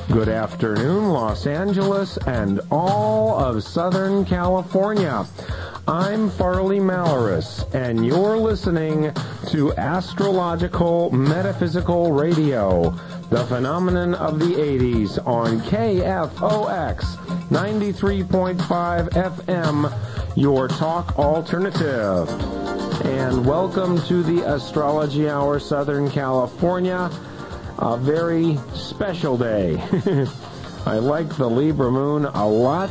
Good afternoon, Los Angeles and all of Southern California. I'm Farley Malaris, and you're listening to Astrological Metaphysical Radio, the phenomenon of the 80s on KFOX 93.5 FM, your talk alternative. And welcome to the Astrology Hour, Southern California. A very special day. I like the Libra moon a lot.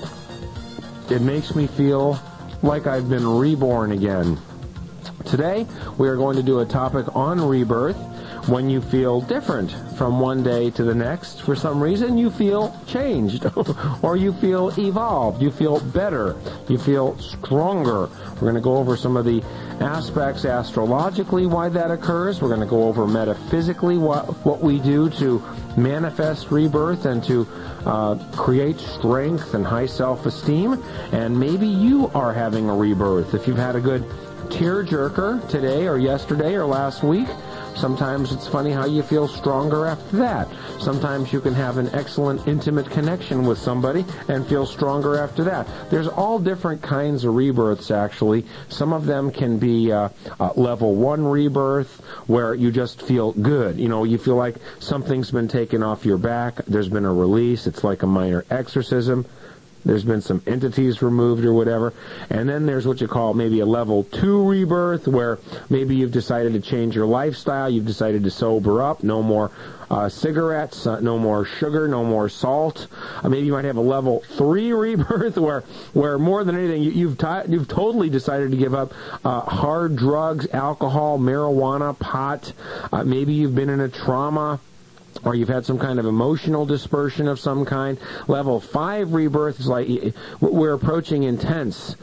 It makes me feel like I've been reborn again. Today, we are going to do a topic on rebirth. When you feel different from one day to the next, for some reason you feel changed, or you feel evolved, you feel better, you feel stronger. We're going to go over some of the aspects astrologically why that occurs. We're going to go over metaphysically what we do to manifest rebirth and to create strength and high self-esteem. And maybe you are having a rebirth. If you've had a good tearjerker today or yesterday or last week, sometimes it's funny how you feel stronger after that. Sometimes you can have an excellent intimate connection with somebody and feel stronger after that. There's all different kinds of rebirths, actually. Some of them can be level 1 rebirth, where you just feel good. You know, you feel like something's been taken off your back. There's been a release. It's like a minor exorcism. There's been some entities removed or whatever. And then there's what you call maybe a level 2 rebirth, where maybe you've decided to change your lifestyle, you've decided to sober up, no more cigarettes, no more sugar, no more salt. Maybe you might have a level 3 rebirth, where more than anything, you've totally decided to give up hard drugs, alcohol, marijuana, pot. Maybe you've been in a trauma, or you've had some kind of emotional dispersion of some kind. Level 5 rebirth is like we're approaching intense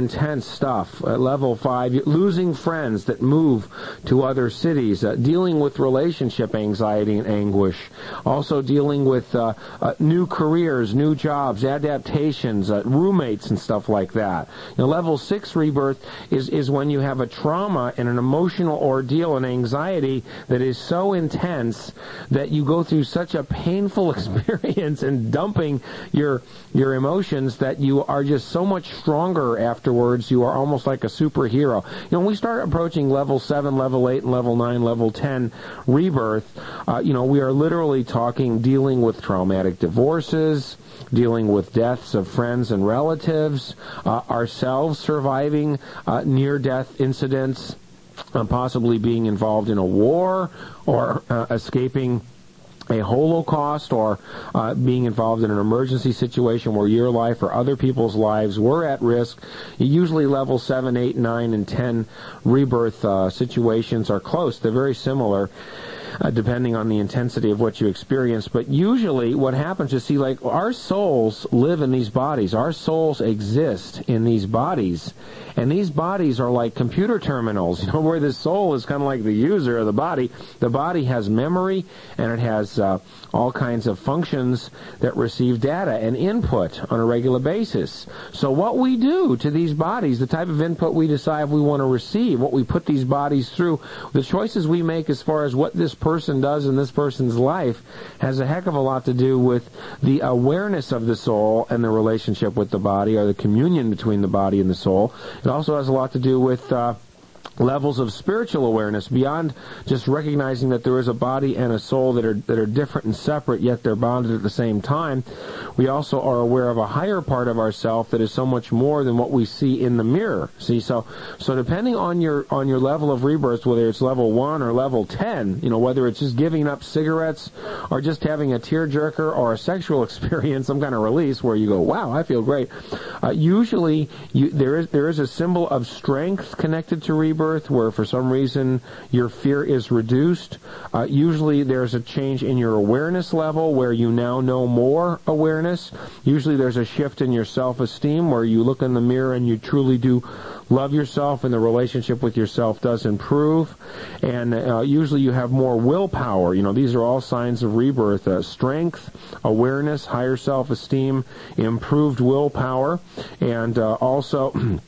stuff. Level 5, losing friends that move to other cities, dealing with relationship anxiety and anguish, also dealing with new careers, new jobs, adaptations, roommates and stuff like that. Now, level 6 rebirth is when you have a trauma and an emotional ordeal and anxiety that is so intense that you go through such a painful experience and dumping your emotions that you are just so much stronger afterwards. You are almost like a superhero. You know, when we start approaching level 7, level 8, and level 9, level 10 rebirth, we are literally talking dealing with traumatic divorces, dealing with deaths of friends and relatives, ourselves surviving near-death incidents, possibly being involved in a war, or escaping a Holocaust, or being involved in an emergency situation where your life or other people's lives were at risk. Usually level 7, 8, 9, and 10 rebirth situations are close. They're very similar, depending on the intensity of what you experience. But usually what happens is, like, our souls live in these bodies. Our souls exist in these bodies. And these bodies are like computer terminals, where the soul is kind of like the user of the body. The body has memory, and it has all kinds of functions that receive data and input on a regular basis. So what we do to these bodies, the type of input we decide we want to receive, what we put these bodies through, the choices we make as far as what this person does in this person's life, has a heck of a lot to do with the awareness of the soul and the relationship with the body, or the communion between the body and the soul. It also has a lot to do with levels of spiritual awareness, beyond just recognizing that there is a body and a soul that are different and separate, yet they're bonded at the same time. We also are aware of a higher part of ourself that is so much more than what we see in the mirror. See, so depending on your level of rebirth, whether it's level 1 or level 10, whether it's just giving up cigarettes, or just having a tearjerker, or a sexual experience, some kind of release where you go, wow, I feel great. Usually there is a symbol of strength connected to rebirth, where for some reason your fear is reduced. Usually there's a change in your awareness level, where you now know more awareness. Usually there's a shift in your self-esteem, where you look in the mirror and you truly do love yourself, and the relationship with yourself does improve. And usually you have more willpower. These are all signs of rebirth. Strength, awareness, higher self-esteem, improved willpower, and also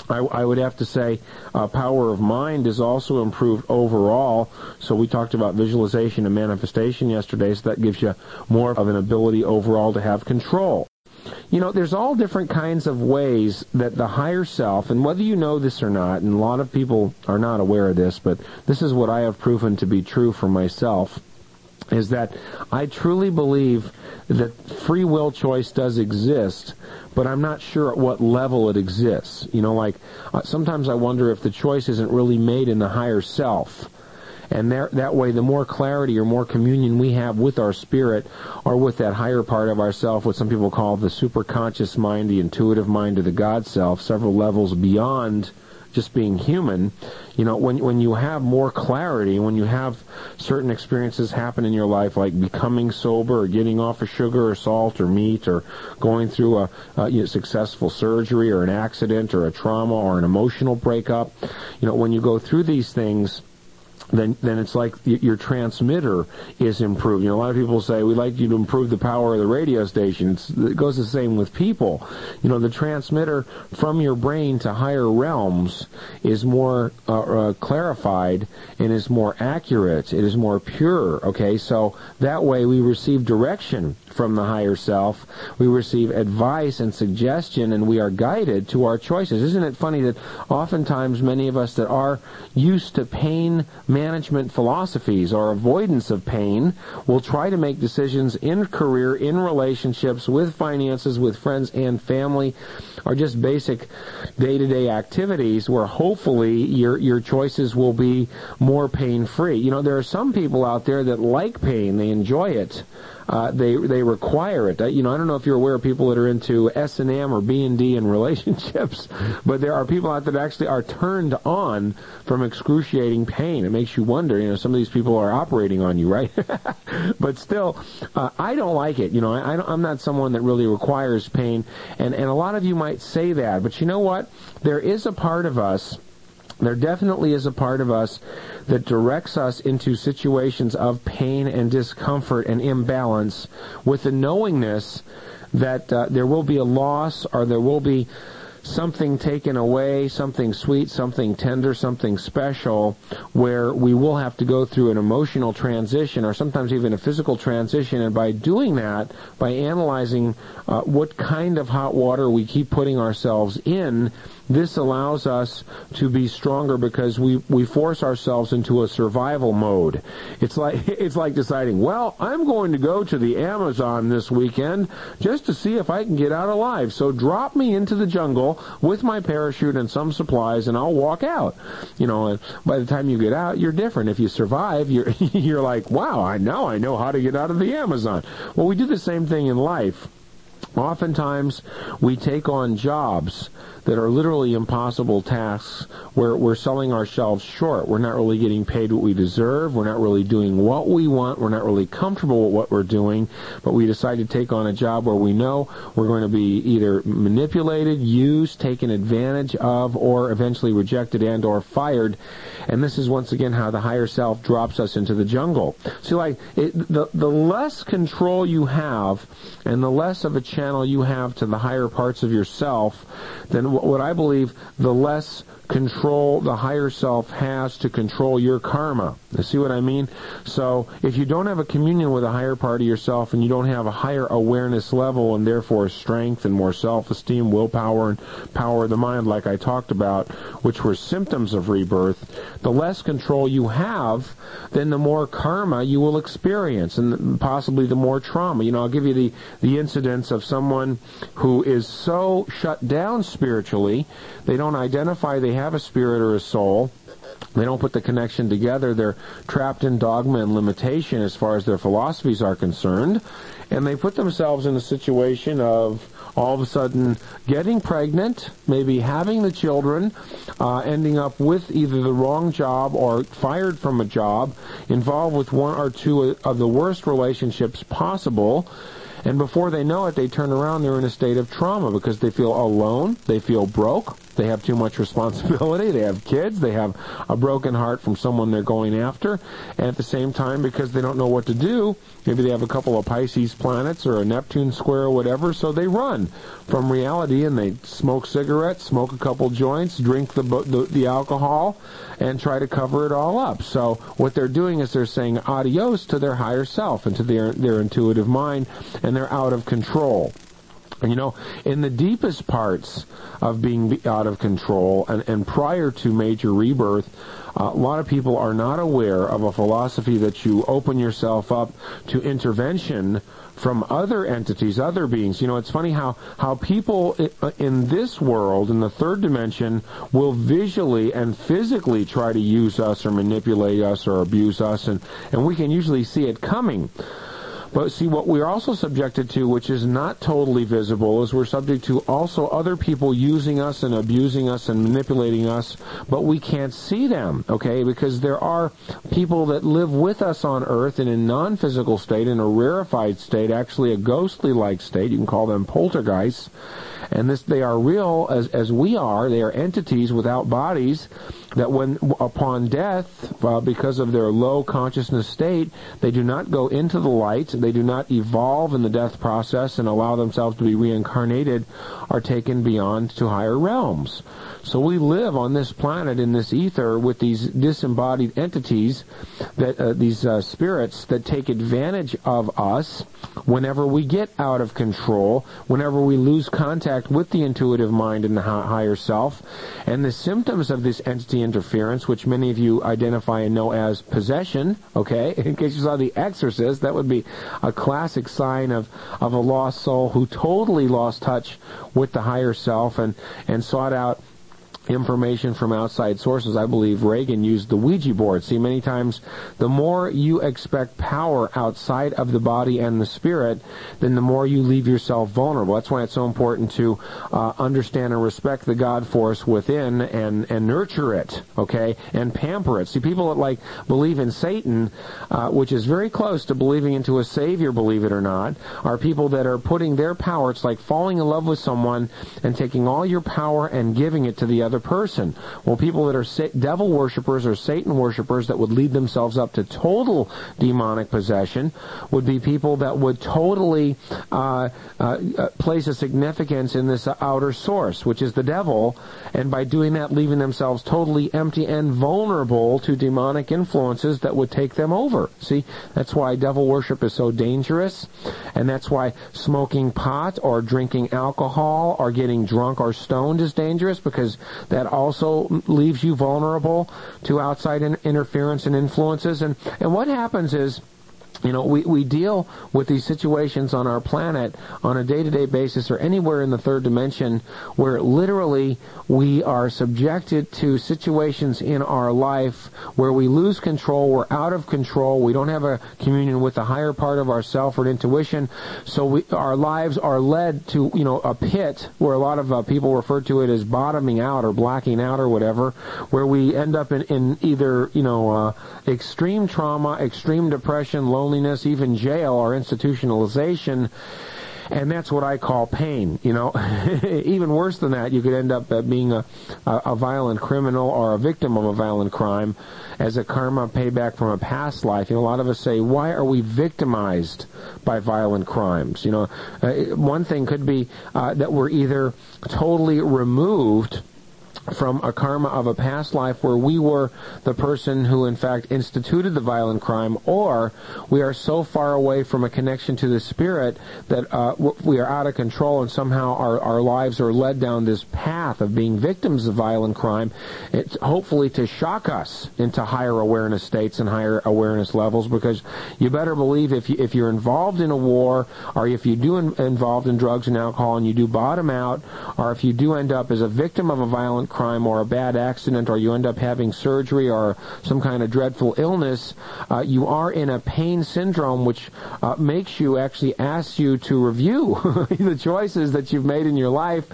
I would have to say power of mind is also improved overall. So we talked about visualization and manifestation yesterday, so that gives you more of an ability overall to have control. You know, there's all different kinds of ways that the higher self, and whether you know this or not, and a lot of people are not aware of this, but this is what I have proven to be true for myself, is that I truly believe that free will choice does exist, but I'm not sure at what level it exists. You know, like, sometimes I wonder if the choice isn't really made in the higher self. And that way, the more clarity or more communion we have with our spirit or with that higher part of ourself, what some people call the superconscious mind, the intuitive mind, or the God self, several levels beyond just being human, you know, when you have more clarity, when you have certain experiences happen in your life, like becoming sober or getting off of sugar or salt or meat or going through a successful surgery or an accident or a trauma or an emotional breakup, you know, when you go through these things, then it's like your transmitter is improved. You know, a lot of people say, we'd like you to improve the power of the radio station. It goes the same with people. You know, the transmitter from your brain to higher realms is more clarified and is more accurate. It is more pure, okay? So that way we receive direction from the higher self. We receive advice and suggestion, and we are guided to our choices. Isn't it funny that oftentimes many of us that are used to pain management philosophies or avoidance of pain will try to make decisions in career, in relationships, with finances, with friends and family, or just basic day-to-day activities where hopefully your choices will be more pain-free. You know, there are some people out there that like pain. They enjoy it. They require it. You know, I don't know if you're aware of people that are into S&M or B&D in relationships, but there are people out there that actually are turned on from excruciating pain. It makes you wonder, you know, some of these people are operating on you, right? But still, I don't like it. You know, I'm not someone that really requires pain, and a lot of you might say that, but you know what? There is a part of us, there definitely is a part of us that directs us into situations of pain and discomfort and imbalance with the knowingness that there will be a loss or there will be something taken away, something sweet, something tender, something special, where we will have to go through an emotional transition or sometimes even a physical transition. And by doing that, by analyzing what kind of hot water we keep putting ourselves in, this allows us to be stronger because we force ourselves into a survival mode. It's like deciding, well, I'm going to go to the Amazon this weekend just to see if I can get out alive. So drop me into the jungle with my parachute and some supplies, and I'll walk out. You know, and by the time you get out, you're different. If you survive, you're like, wow, I know how to get out of the Amazon. Well, we do the same thing in life. Oftentimes, we take on jobs that are literally impossible tasks where we're selling ourselves short. We're not really getting paid what we deserve. We're not really doing what we want. We're not really comfortable with what we're doing, but we decide to take on a job where we know we're going to be either manipulated, used, taken advantage of, or eventually rejected and or fired. And this is once again how the higher self drops us into the jungle. So the less control you have and the less of a channel you have to the higher parts of yourself, then what I believe, the less control the higher self has to control your karma. You see what I mean? So if you don't have a communion with a higher part of yourself and you don't have a higher awareness level and therefore strength and more self-esteem, willpower, and power of the mind like I talked about, which were symptoms of rebirth, the less control you have, then the more karma you will experience and possibly the more trauma. You know, I'll give you the incidents of someone who is so shut down spiritually, they don't identify they have a spirit or a soul. They don't put the connection together. They're trapped in dogma and limitation as far as their philosophies are concerned. And they put themselves in a situation of all of a sudden getting pregnant, maybe having the children, ending up with either the wrong job or fired from a job, involved with one or two of the worst relationships possible. And before they know it, they turn around, they're in a state of trauma because they feel alone, they feel broke, They have too much responsibility. They have kids. They have a broken heart from someone they're going after. And at the same time, because they don't know what to do, maybe they have a couple of Pisces planets or a Neptune square or whatever, so they run from reality and they smoke cigarettes, smoke a couple joints, drink the alcohol, and try to cover it all up. So what they're doing is they're saying adios to their higher self and to their intuitive mind, and they're out of control. And in the deepest parts of being out of control and prior to major rebirth, a lot of people are not aware of a philosophy that you open yourself up to intervention from other entities, other beings. It's funny how people in this world, in the third dimension, will visually and physically try to use us or manipulate us or abuse us, and we can usually see it coming. But see, what we're also subjected to, which is not totally visible, is we're subject to also other people using us and abusing us and manipulating us, but we can't see them, okay? Because there are people that live with us on Earth in a non-physical state, in a rarefied state, actually a ghostly-like state. You can call them poltergeists. And they are real as we are. They are entities without bodies that when upon death, because of their low consciousness state, they do not go into the light, they do not evolve in the death process and allow themselves to be reincarnated, are taken beyond to higher realms. So we live on this planet in this ether with these disembodied entities, that these spirits that take advantage of us whenever we get out of control, whenever we lose contact with the intuitive mind and the higher self. And the symptoms of this entity interference, which many of you identify and know as possession, okay? In case you saw The Exorcist, that would be a classic sign of a lost soul who totally lost touch with the higher self and sought out information from outside sources. I believe Reagan used the Ouija board. See, many times the more you expect power outside of the body and the spirit, then the more you leave yourself vulnerable. That's why it's so important to understand and respect the God force within and nurture it, okay, and pamper it. See, people that believe in Satan, which is very close to believing into a savior, believe it or not, are people that are putting their power. It's like falling in love with someone and taking all your power and giving it to the other person. Well, people that are devil worshippers or Satan worshippers that would lead themselves up to total demonic possession would be people that would totally place a significance in this outer source, which is the devil, and by doing that leaving themselves totally empty and vulnerable to demonic influences that would take them over. See, that's why devil worship is so dangerous, and that's why smoking pot or drinking alcohol or getting drunk or stoned is dangerous, because that also leaves you vulnerable to outside interference and influences. And what happens is, we deal with these situations on our planet on a day-to-day basis or anywhere in the third dimension where literally we are subjected to situations in our life where we lose control, we're out of control, we don't have a communion with the higher part of ourself or intuition, so our lives are led to, a pit where a lot of people refer to it as bottoming out or blacking out or whatever, where we end up in either, extreme trauma, extreme depression, loneliness, even jail or institutionalization, and that's what I call pain. Even worse than that, you could end up being a violent criminal or a victim of a violent crime as a karma payback from a past life. A lot of us say, why are we victimized by violent crimes? One thing could be that we're either totally removed from a karma of a past life where we were the person who in fact instituted the violent crime, or we are so far away from a connection to the spirit that we are out of control and somehow our lives are led down this path of being victims of violent crime. It's hopefully to shock us into higher awareness states and higher awareness levels, because you better believe if you're involved in a war, or if you do involved in drugs and alcohol and you do bottom out, or if you do end up as a victim of a violent crime or a bad accident, or you end up having surgery or some kind of dreadful illness, you are in a pain syndrome, which makes you actually ask you to review the choices that you've made in your life,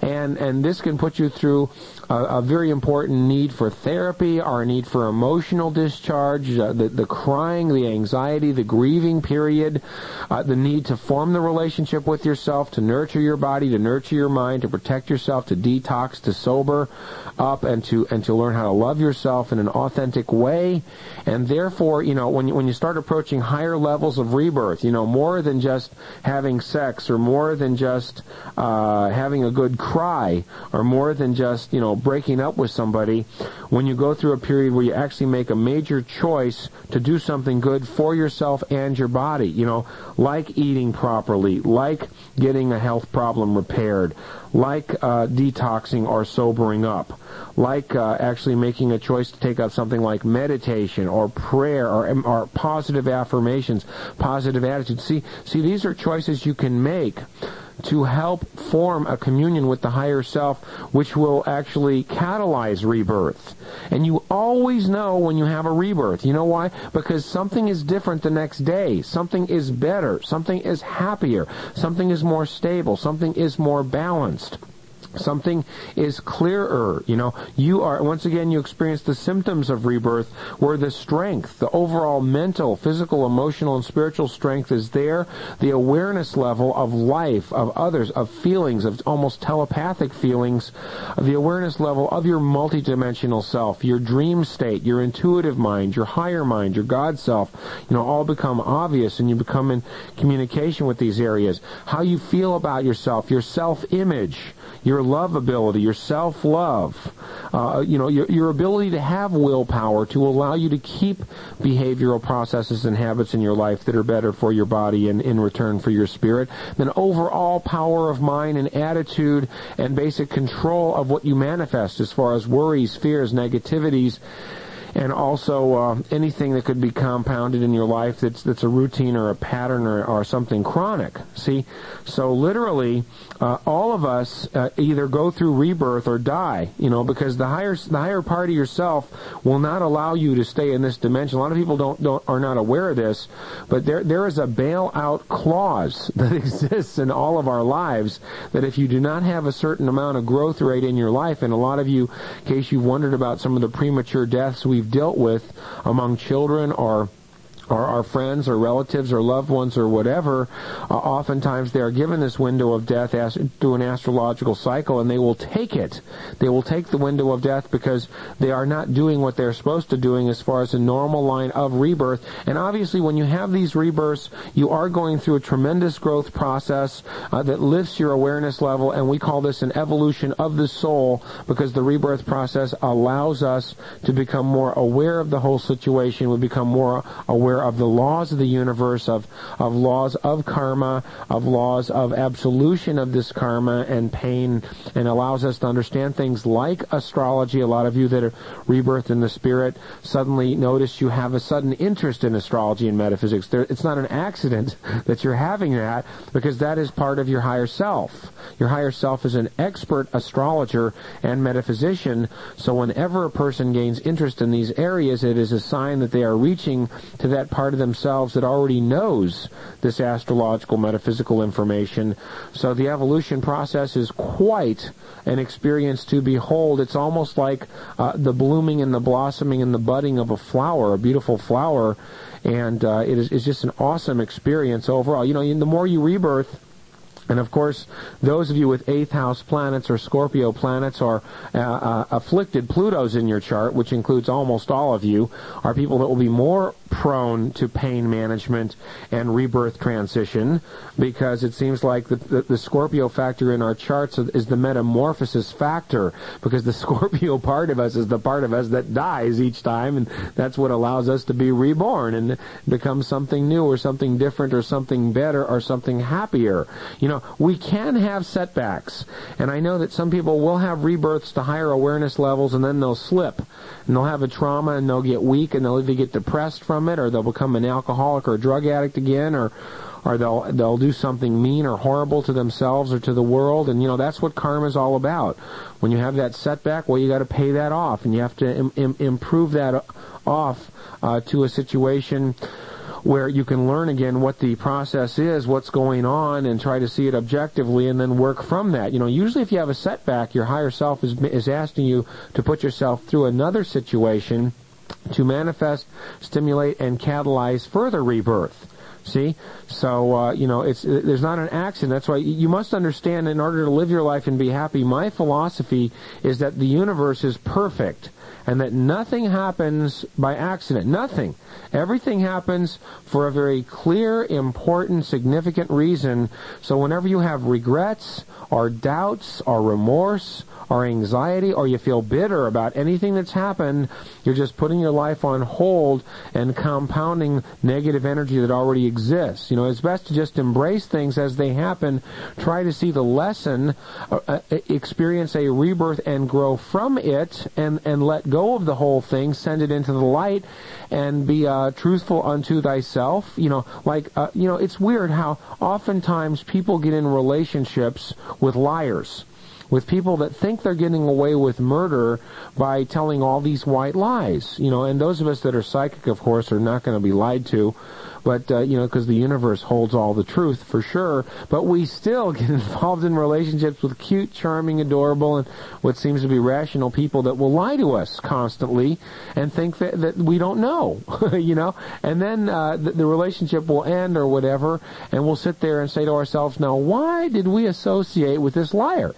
and this can put you through a very important need for therapy, or a need for emotional discharge, the crying, the anxiety, the grieving period, the need to form the relationship with yourself, to nurture your body, to nurture your mind, to protect yourself, to detox, to sober up, and to learn how to love yourself in an authentic way. And therefore, when you start approaching higher levels of rebirth, more than just having sex, or more than just having a good cry, or more than just breaking up with somebody, when you go through a period where you actually make a major choice to do something good for yourself and your body, like eating properly, like getting a health problem repaired, like detoxing or sobering up, like actually making a choice to take up something like meditation or prayer or positive affirmations, positive attitudes. See, these are choices you can make to help form a communion with the higher self, which will actually catalyze rebirth. And you always know when you have a rebirth. You know why? Because something is different the next day. Something is better. Something is happier. Something is more stable. Something is more balanced. Something is clearer. You are, once again, you experience the symptoms of rebirth, where the strength, the overall mental, physical, emotional, and spiritual strength is there. The awareness level of life, of others, of feelings, of almost telepathic feelings, the awareness level of your multidimensional self, your dream state, your intuitive mind, your higher mind, your God self, all become obvious, and you become in communication with these areas. How you feel about yourself, your self-image, your lovability, your self-love, your ability to have willpower to allow you to keep behavioral processes and habits in your life that are better for your body and in return for your spirit. Then overall power of mind and attitude and basic control of what you manifest as far as worries, fears, negativities, and also anything that could be compounded in your life that's a routine or a pattern or something chronic. See? So literally, all of us either go through rebirth or die, because the higher part of yourself will not allow you to stay in this dimension. A lot of people are not aware of this, but there is a bailout clause that exists in all of our lives, that if you do not have a certain amount of growth rate in your life, and a lot of you, in case you've wondered about some of the premature deaths we've dealt with among children or our friends or relatives or loved ones or whatever, oftentimes they are given this window of death through an astrological cycle, and they will take it. They will take the window of death because they are not doing what they're supposed to doing as far as a normal line of rebirth. And obviously when you have these rebirths, you are going through a tremendous growth process that lifts your awareness level, and we call this an evolution of the soul, because the rebirth process allows us to become more aware of the whole situation. We become more aware of the laws of the universe, of laws of karma, of laws of absolution of this karma and pain, and allows us to understand things like astrology. A lot of you that are rebirthed in the spirit suddenly notice you have a sudden interest in astrology and metaphysics. It's not an accident that you're having that, because that is part of your higher self. Your higher self is an expert astrologer and metaphysician, so whenever a person gains interest in these areas, it is a sign that they are reaching to that part of themselves that already knows this astrological metaphysical information. So the evolution process is quite an experience to behold. It's almost like the blooming and the blossoming and the budding of a flower, a beautiful flower, and it's just an awesome experience overall. The more you rebirth, and of course, those of you with 8th house planets or Scorpio planets or afflicted Plutos in your chart, which includes almost all of you, are people that will be more prone to pain management and rebirth transition, because it seems like the Scorpio factor in our charts is the metamorphosis factor, because the Scorpio part of us is the part of us that dies each time, and that's what allows us to be reborn and become something new or something different or something better or something happier. We can have setbacks, and I know that some people will have rebirths to higher awareness levels, and then they'll slip, and they'll have a trauma, and they'll get weak, and they'll either get depressed from it, or they'll become an alcoholic or a drug addict again, or or they'll do something mean or horrible to themselves or to the world, and that's what karma is all about. When you have that setback, well, you got to pay that off, and you have to improve that off to a situation where you can learn again what the process is, what's going on, and try to see it objectively, and then work from that. Usually if you have a setback, your higher self is asking you to put yourself through another situation to manifest, stimulate, and catalyze further rebirth. See? So, there's not an accident. That's why you must understand, in order to live your life and be happy, my philosophy is that the universe is perfect, and that nothing happens by accident. Nothing. Everything happens for a very clear, important, significant reason. So whenever you have regrets, or doubts, or remorse, or anxiety, or you feel bitter about anything that's happened, you're just putting your life on hold and compounding negative energy that already exists. It's best to just embrace things as they happen, try to see the lesson, experience a rebirth and grow from it, and let go of the whole thing, send it into the light, and be truthful unto thyself. It's weird how oftentimes people get in relationships with liars, with people that think they're getting away with murder by telling all these white lies. And those of us that are psychic, of course, are not going to be lied to, but, because the universe holds all the truth, for sure. But we still get involved in relationships with cute, charming, adorable, and what seems to be rational people that will lie to us constantly and think that we don't know, And then the relationship will end or whatever, and we'll sit there and say to ourselves, now, why did we associate with this liar?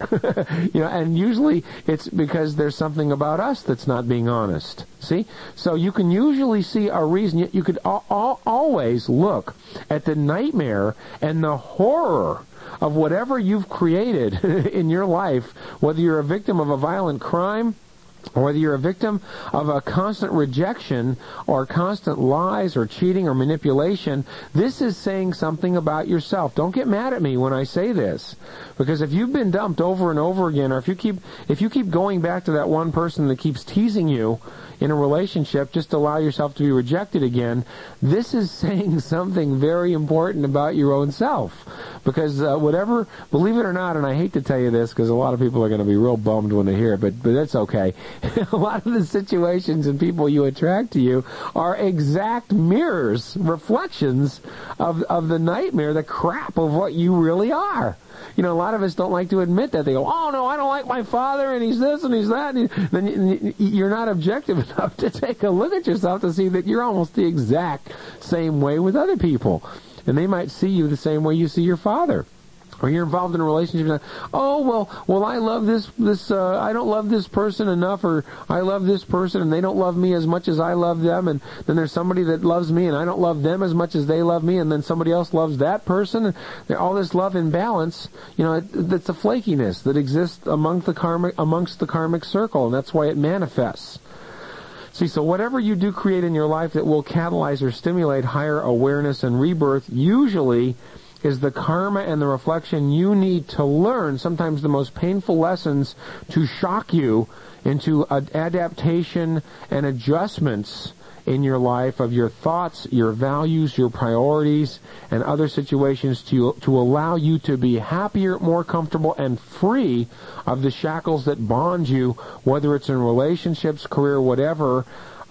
And usually it's because there's something about us that's not being honest. See? So you can usually see a reason. You could always look at the nightmare and the horror of whatever you've created in your life, whether you're a victim of a violent crime, or whether you're a victim of a constant rejection or constant lies or cheating or manipulation. This is saying something about yourself. Don't get mad at me when I say this, because if you've been dumped over and over again, or if you keep going back to that one person that keeps teasing you in a relationship just to allow yourself to be rejected again, this is saying something very important about your own self. Because whatever, believe it or not, and I hate to tell you this because a lot of people are going to be real bummed when they hear it, but that's okay. A lot of the situations and people you attract to you are exact mirrors, reflections of the nightmare, the crap of what you really are. A lot of us don't like to admit that. They go, oh, no, I don't like my father, and he's this, and he's that. And then you're not objective enough to take a look at yourself to see that you're almost the exact same way with other people. And they might see you the same way you see your father. Or you're involved in a relationship and, oh, well, I love this, I don't love this person enough, or I love this person and they don't love me as much as I love them, and then there's somebody that loves me and I don't love them as much as they love me, and then somebody else loves that person, and all this love imbalance, that's a flakiness that exists amongst the karmic circle, and that's why it manifests. See, so whatever you do create in your life that will catalyze or stimulate higher awareness and rebirth usually is the karma and the reflection you need to learn, sometimes the most painful lessons, to shock you into adaptation and adjustments in your life of your thoughts, your values, your priorities, and other situations to allow you to be happier, more comfortable, and free of the shackles that bond you, whether it's in relationships, career, whatever.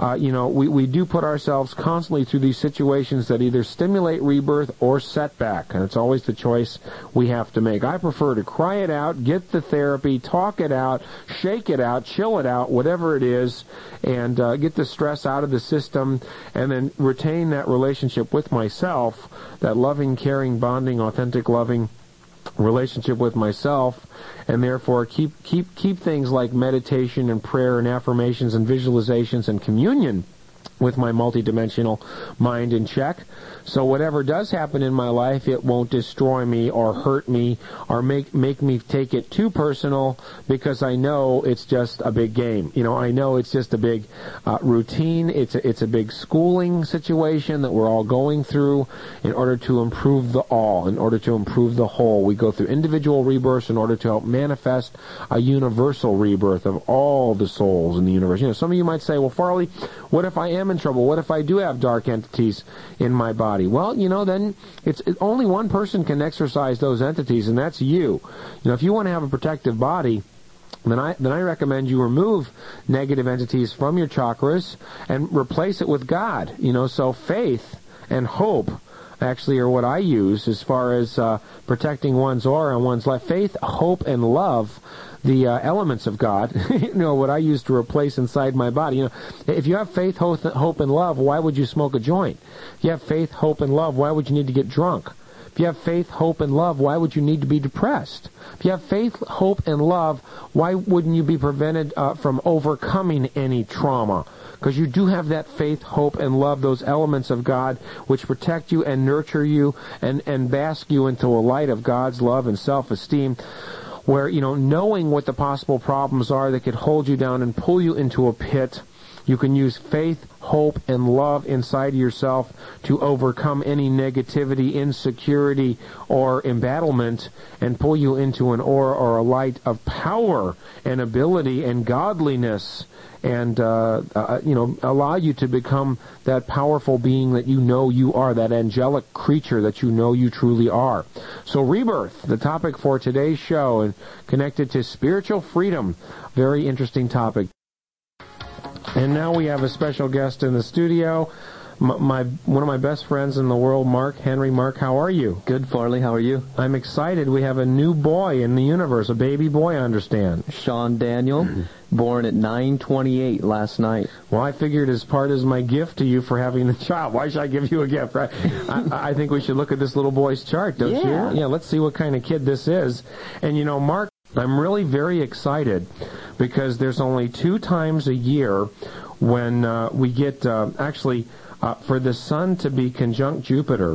We do put ourselves constantly through these situations that either stimulate rebirth or setback, and it's always the choice we have to make. I prefer to cry it out, get the therapy, talk it out, shake it out, chill it out, whatever it is, and get the stress out of the system, and then retain that relationship with myself, that loving, caring, bonding, authentic, loving relationship with myself, and therefore keep things like meditation and prayer and affirmations and visualizations and communion with my multidimensional mind in check. So whatever does happen in my life, it won't destroy me or hurt me or make me take it too personal, because I know it's just a big game. I know it's just a big routine. It's a big schooling situation that we're all going through in order to improve the all, in order to improve the whole. We go through individual rebirths in order to help manifest a universal rebirth of all the souls in the universe. Some of you might say, well, Farley, What if I am in trouble? What if I do have dark entities in my body? Well, then only one person can exorcise those entities, and that's you. If you want to have a protective body, then I recommend you remove negative entities from your chakras and replace it with God. So faith and hope actually are what I use as far as protecting one's aura and one's life. Faith, hope, and love, the elements of God, what I use to replace inside my body. If you have faith, hope, and love, why would you smoke a joint? If you have faith, hope, and love, why would you need to get drunk? If you have faith, hope, and love, why would you need to be depressed? If you have faith, hope, and love, why wouldn't you be prevented from overcoming any trauma? Because you do have that faith, hope, and love, those elements of God which protect you and nurture you and bask you into a light of God's love and self-esteem, where, knowing what the possible problems are that could hold you down and pull you into a pit, you can use faith, hope, and love inside of yourself to overcome any negativity, insecurity, or embattlement and pull you into an aura or a light of power and ability and godliness and, allow you to become that powerful being that you are, that angelic creature that you truly are. So rebirth, the topic for today's show, and connected to spiritual freedom. Very interesting topic. And now we have a special guest in the studio, one of my best friends in the world, Mark Henry. Mark, how are you? Good, Farley. How are you? I'm excited. We have a new boy in the universe, a baby boy, I understand. Sean Daniel, born at 9/28 last night. Well, I figured as part as my gift to you for having the child. Why should I give you a gift, right? I think we should look at this little boy's chart, don't you? Yeah, let's see what kind of kid this is. And, Mark, I'm really very excited because there's only 2 times a year when we get, for the sun to be conjunct Jupiter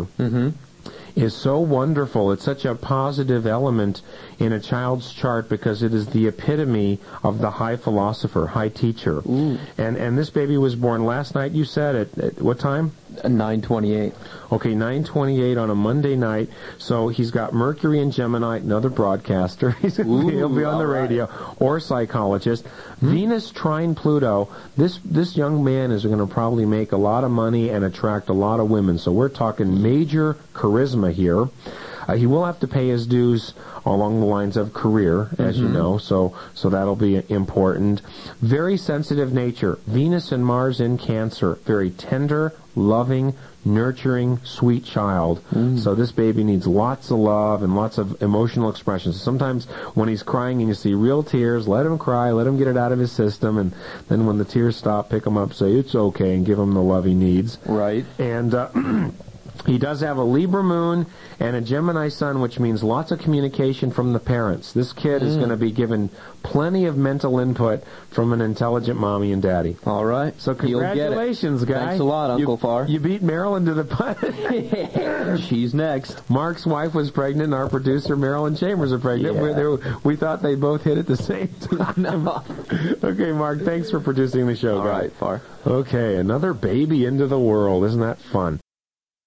is so wonderful. It's such a positive element in a child's chart because it is the epitome of the high philosopher, high teacher. And this baby was born last night, you said, at what time? 9/28. Okay, 9/28 on a Monday night. So he's got Mercury in Gemini, another broadcaster. He'll be on the radio, or psychologist. Venus trine Pluto. This young man is going to probably make a lot of money and attract a lot of women. So we're talking major charisma here. He will have to pay his dues along the lines of career, as you know, so that'll be important. Very sensitive nature. Venus and Mars in Cancer. Very tender, loving, nurturing, sweet child. So this baby needs lots of love and lots of emotional expressions. Sometimes when he's crying and you see real tears, let him cry, let him get it out of his system, and then when the tears stop, pick him up, say it's okay, and give him the love he needs. Right. And he does have a Libra moon and a Gemini sun, which means lots of communication from the parents. This kid is going to be given plenty of mental input from an intelligent mommy and daddy. All right. So congratulations, guy. Thanks a lot, Uncle Far. You beat Marilyn to the punch. She's next. Mark's wife was pregnant, and our producer, Marilyn Chambers, are pregnant. Yeah. We thought they both hit at the same time. Okay, Mark, thanks for producing the show, guy. All right, Far. Okay, another baby into the world. Isn't that fun?